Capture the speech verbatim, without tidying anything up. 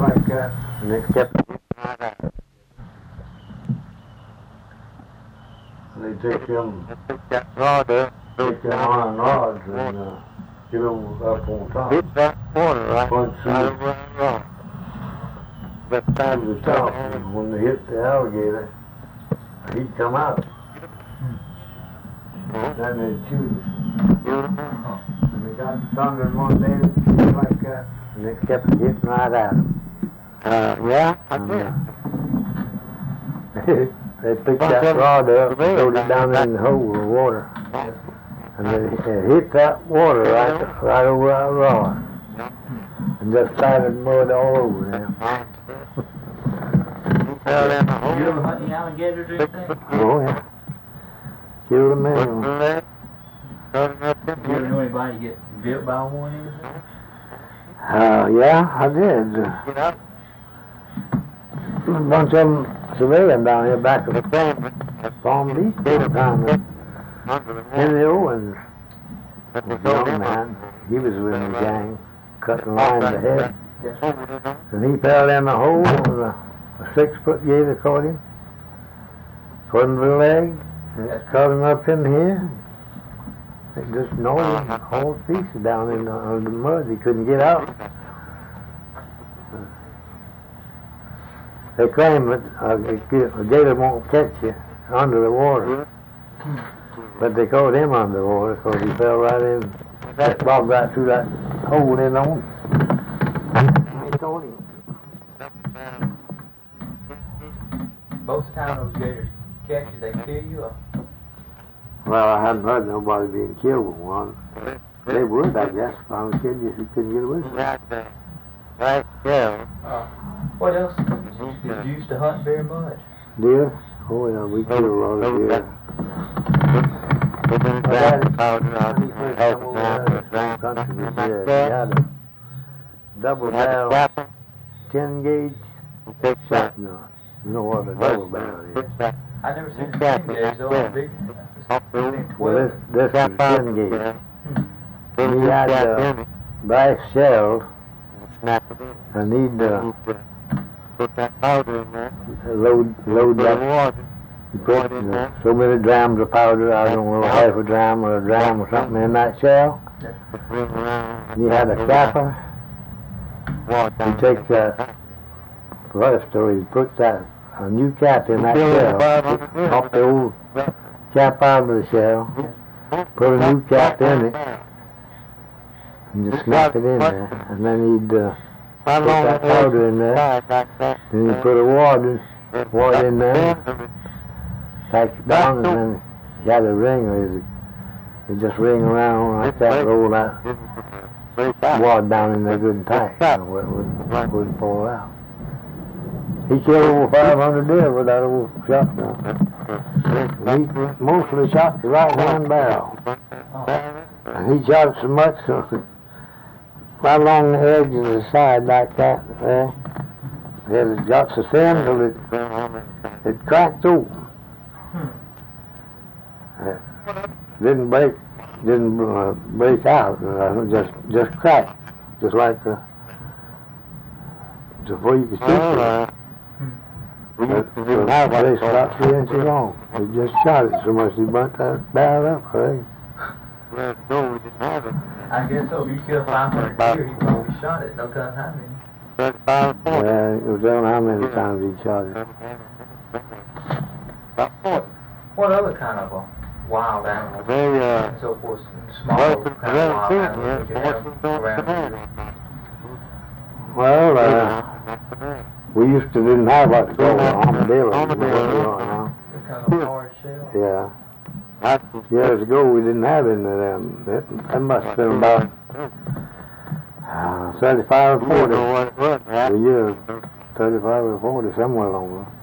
like that, and they kept they take them, take them iron rods and uh, get over up on top. Hit that water right Punch out through of where I'm going. But to time the top, and when they hit the alligator, he'd come out. Then they'd shoot us. And they got thunder one day, just like that, and they kept hitting right at them. Uh, yeah, I And, did. uh, they picked that rod up and threw it down in the hole of water. And they, they hit that water right, right over that rod. And just spattered mud all over them. You fell in the hole. You ever hunt any alligators or anything? Oh, yeah. Killed a man. Leg, starting up in Do you ever here. know anybody get bit by one or anything? Uh, yeah, I did. Get up. A bunch of them civilian down here back The at family. Palm Beach one time. Under the Henry Owens, That was was a all young in man, he was with the gang, cutting lines ahead. Yes. And he fell in the hole, and a, a six-foot gator caught him, caught him with the leg, and it caught him up in here. It just gnawed him whole pieces down in the, under the mud. He couldn't get out. They claim that a, a gator won't catch you under the water, but they caught him underwater because he fell right in, that bobbed right through that hole in on him. They caught him. Most of the time those gators catch you, they kill you. Or Well, I hadn't heard nobody being killed with one. They would, I guess, if I was kidding you, if you couldn't get away from it. Right there. Right there. uh, what else did you used to hunt very much? Deer? Oh yeah, we killed a lot of deer. They didn't My grab the daddy- powder out when he of first the come over there to the country, we did. He had a double Had a barrel, capper. ten gauge Big shot. shotgun. You know what a double barrel is? Big shot. I never seen You a got ten it, gauge, though. yeah. Big. Off the Big Well, twelve. this, this is Cap out ten gauge. there. Hmm. Then He you had, got uh, in it. Brass shelled. Snap it in. I need uh, You put- Put that powder in there. load, load Put that. the water. You put uh, so many drams of powder, I don't know, half a dram or a dram or something in that shell. Ring around. You had a capper. Water You down take there. that first, or you put that a new cap in that Fill it shell. five hundred grams. Off the old cap out of the shell, put a new cap in it, and just snap it in there. And then you'd uh, How put long that it is powder in there. inside like that? Then you put a wad, wad in there, pack it down, and then you had a ring, or you you just ring around like that, roll that wad down in there good and tight, so it wouldn't, wouldn't fall out. He killed over five hundred deer with that old shotgun. He mostly shot the right hand barrel. And he shot it so much, so right along the edge of the side like that, there. It got so thin till it, it cracked open. It didn't break, didn't uh, break out, uh, just just cracked, just like the, just where you could shoot it. We But used to do the that place about three inches long. He just shot it so much he burnt that barrel up, right? Let's go, we didn't have it. I guess so. If you kill five hundred deer, he probably shot it. No telling how many. Thirty-five, forty. Yeah, it was down how many times he shot it. About forty. What other kind of uh, wild animals They, uh, and so forth? Small well, kind of wild too, animals that you yeah, have horses don't around come here. Well, uh, Yeah. we used to didn't have what they call armadillo. Armadillo. They're kind of hard shell. Yeah. That's Years ago, we didn't have any of them. That, that must have been about uh, thirty-five or You don't forty know what it was, a right? year. thirty-five or forty, somewhere along there.